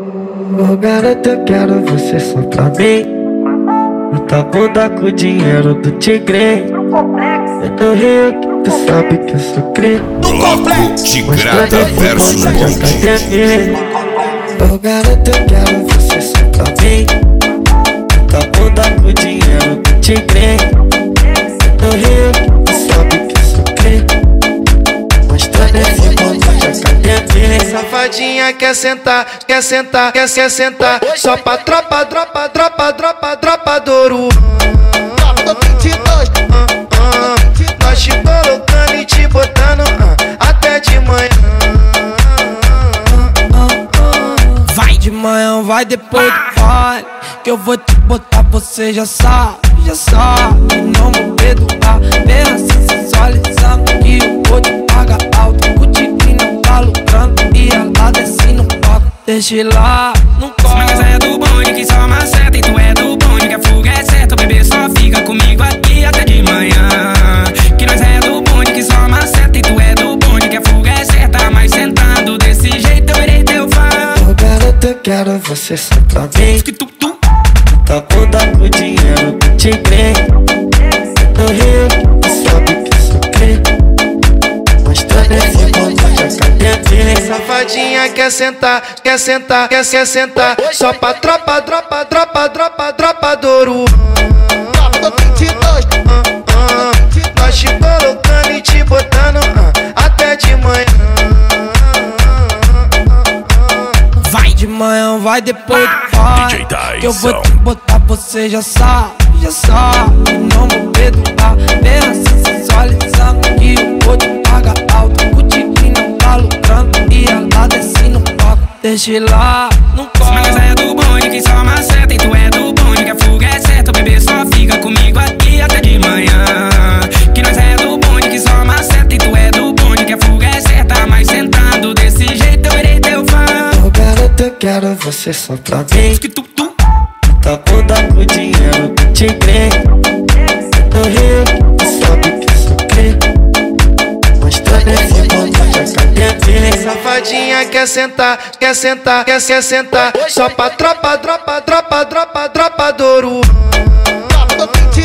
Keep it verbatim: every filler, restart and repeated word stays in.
Ô garota, eu quero você só pra mim. Muita bunda com o dinheiro do tigre. Eu tô rico, tu sabe que eu sou crente. Bloco Tigrada versus Gold. Ô garota, eu quero você só pra mim. Muita bunda com o dinheiro do tigre. Eu tô rico, tu sabe que eu sou crente. Mostrando esse mundo de academia. Safadinha quer sentar, quer sentar, quer, quer sentar. Só pra tropa, dropa, dropa, dropa, dropa Douro. Nós te colocando e te botando até de manhã. Vai de manhã, vai depois do pai, que eu vou te botar, você já sabe, já sabe. Não vou perdoar, bem assim sensualizando, que eu vou te pagar alto. O tigre não tá lucrando e ela desce no palco. Deixa ir lá, não corre. Mas é do bonde que só maceta, e tu é do bonde que a fuga é certa. O bebê só fica comigo aqui até de manhã. Que nós é do bonde que só maceta, e tu é do bonde que a fuga é certa. Mas sentando desse jeito eu irei teu fã. Ô garota, eu quero você só pra mim. Tá bunda com o dinheiro do tigre. Eu tô rico, tu sabe que eu sou crente. Mostrando esse mundo de academia. Safadinha quer sentar, quer sentar, quer, quer sentar. Só pra tropa, dropa, dropa, dropa, dropa Douro. Nós te colocando e te botando até de manhã. Vai de manhã, vai depois do pai, que eu vou te botar, você já sabe, já sabe. Não vou perdoar, bem assim sensualizando, que eu vou te pagar alto. O tigre não tá lucrando e ela desce no palco. Deixa ir lá, não corre. Mas é do bonde que só maceta, e tu é do bonde que a fuga é certa. O bebê só fica comigo aqui até de manhã. Que nós é do bonde que só maceta, e tu é do bonde que a fuga é certa. Mas sentando desse jeito eu irei teu fã. Ô garota, eu quero você só pra mim. Tá bunda com o dinheiro do tigre. Eu tô rico, tu sabe que eu sou crente. Mostrando esse mundo de academia. Safadinha quer sentar, quer sentar, quer, quer sentar. Só pra tropa, dropa, dropa, dropa, dropa Douro.